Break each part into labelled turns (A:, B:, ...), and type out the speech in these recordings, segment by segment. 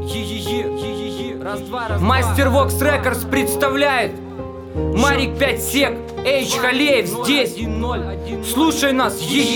A: Мастер Вокс Рекордс представляет Марик 5 Сек, Эйч Халеев здесь. Слушай нас,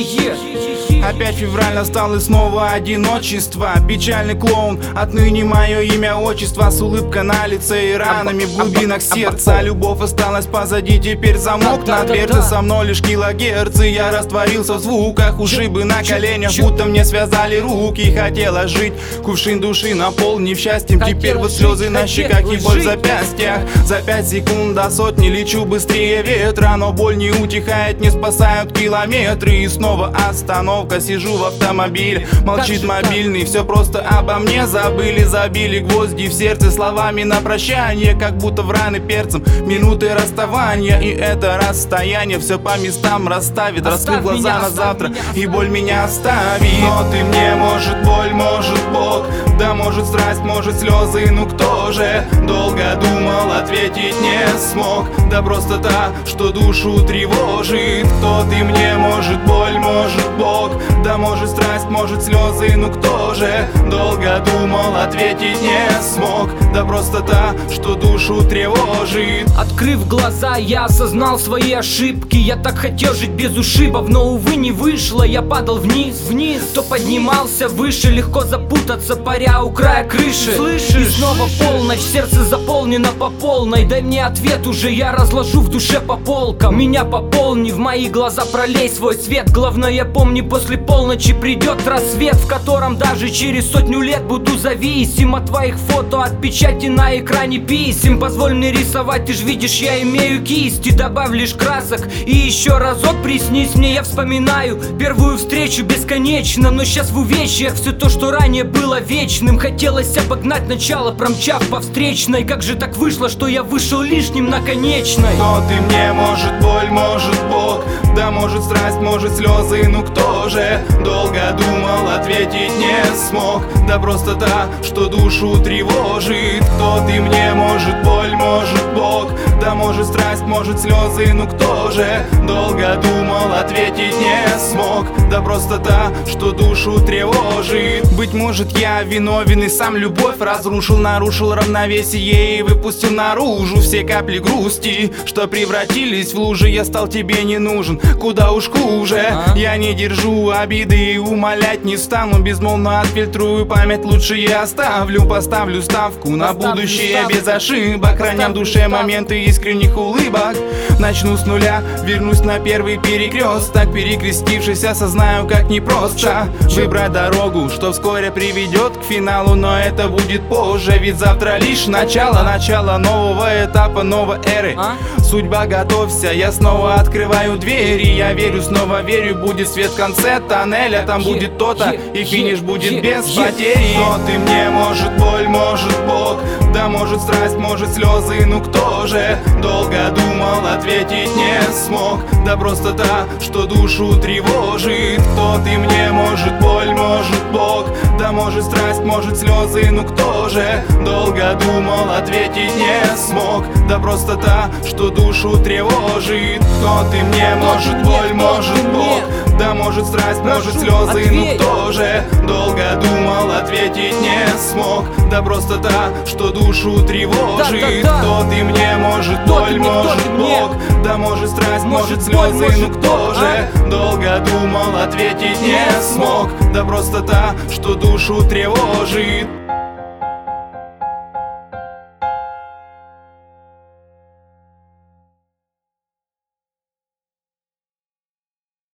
B: Опять февраль настал и снова одиночество. Печальный клоун, отныне мое имя, отчество. С улыбкой на лице и ранами в глубинах сердца. Любовь осталась позади, теперь замок на дверце. Со мной лишь килогерцы, я растворился в звуках. Ушибы на коленях, будто мне связали руки. Хотела жить, кувшин души наполнив счастьем. Теперь вот слезы на щеках и боль в запястьях. За 5 секунд до сотни лечу быстрее ветра, но боль не утихает, не спасают километры. И снова остановка, сижу в автомобиле, молчит мобильный, все просто обо мне забыли. Забили гвозди в сердце словами на прощание, как будто в раны перцем минуты расставания. И это расстояние все по местам расставит. Раскрыл глаза на завтра, и боль меня оставит. Но ты мне, может боль, может Бог, да может страсть, может слезы, ну кто же? Долго думал, ответить не смог, да просто та, что душу тревожит. Кто ты мне, может боль, может Бог, да может страсть, может слезы, ну кто же? Долго думал, ответить не смог, да просто та, что душу тревожит.
A: Открыв глаза, я осознал свои ошибки. Я так хотел жить без ушибов, но увы не вышло. Я падал вниз, то поднимался выше. Легко запутаться, паря у края крыши. Слышишь? И снова полночь, сердце заполнено по полной. Дай мне ответ уже, я разложу в душе по полкам. Меня пополни, в мои глаза пролей свой свет. Главное помни, после полночи придет рассвет, в котором даже через 100 лет буду зависим от твоих фото, от печати на экране писем. Позволь мне рисовать, ты ж видишь, я имею кисти. Добавь лишь красок и еще разок приснись мне. Я вспоминаю первую встречу бесконечно, но сейчас в увечьях все то, что ранее было вечным. Хотелось обогнать начало, промчав по встречной. Как же так вышло, что я вышел лишним на конечной?
B: Но ты мне, может боль, может Бог, да может страсть, может слезы, ну кто же? Долго думал, ответить не смог, да просто та, что душу тревожит. Кто ты мне, может боль, может Бог, да может страсть, может слезы, ну кто же? Долго думал, ответить не смог, да просто та, что душу тревожит. Быть может я виновен и сам любовь разрушил, нарушил равновесие и выпустил наружу все капли грусти, что превратились в лужи. Я стал тебе не нужен, куда уж хуже. Я не держу обиды и умолять не стану. Безмолвно отфильтрую память, лучше я оставлю. Поставлю ставку на будущее без ошибок, храня в душе моменты искренних улыбок. Начну с нуля, вернусь на первый перекресток. Перекрестившись, осознаю, как непросто выбрать дорогу, что вскоре приведет к финалу. Но это будет позже, ведь завтра лишь начало нового этапа, новой эры. Судьба, готовься, я снова открываю двери. Я верю, снова верю, будет свет в конце тоннеля. Там будет то-то, и финиш будет без потери. Но ты мне, может боль, может Бог, да может страсть, может слезы, ну кто же? Долго думал, ответить не смог, да просто та, что душу тревожит. Кто ты мне, может боль, может Бог, да может страсть, может слезы, ну кто же? Долго думал, ответить не смог, да просто та, что душу тревожит. Кто ты мне, может боль, может Бог, да может страсть, может слезы, ну кто же? Долго думал, ответить не смог, да просто та, что душу тревожит. Кто ты мне, может боль, может Бог, да может страсть, может слезы, ну кто же? Долго думал, ответить не смог, да просто та, что душу тревожит.